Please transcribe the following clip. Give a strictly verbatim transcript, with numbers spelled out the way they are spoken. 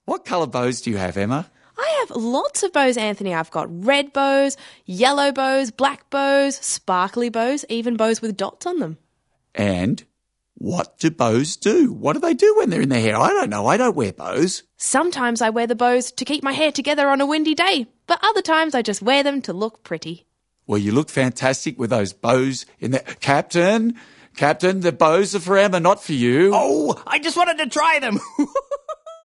What colour bows do you have, Emma? I have lots of bows, Anthony. I've got red bows, yellow bows, black bows, sparkly bows, even bows with dots on them. And what do bows do? What do they do when they're in their hair? I don't know. I don't wear bows. Sometimes I wear the bows to keep my hair together on a windy day, but other times I just wear them to look pretty. Well, you look fantastic with those bows in there. Captain, Captain, the bows are for Emma, not for you. Oh, I just wanted to try them.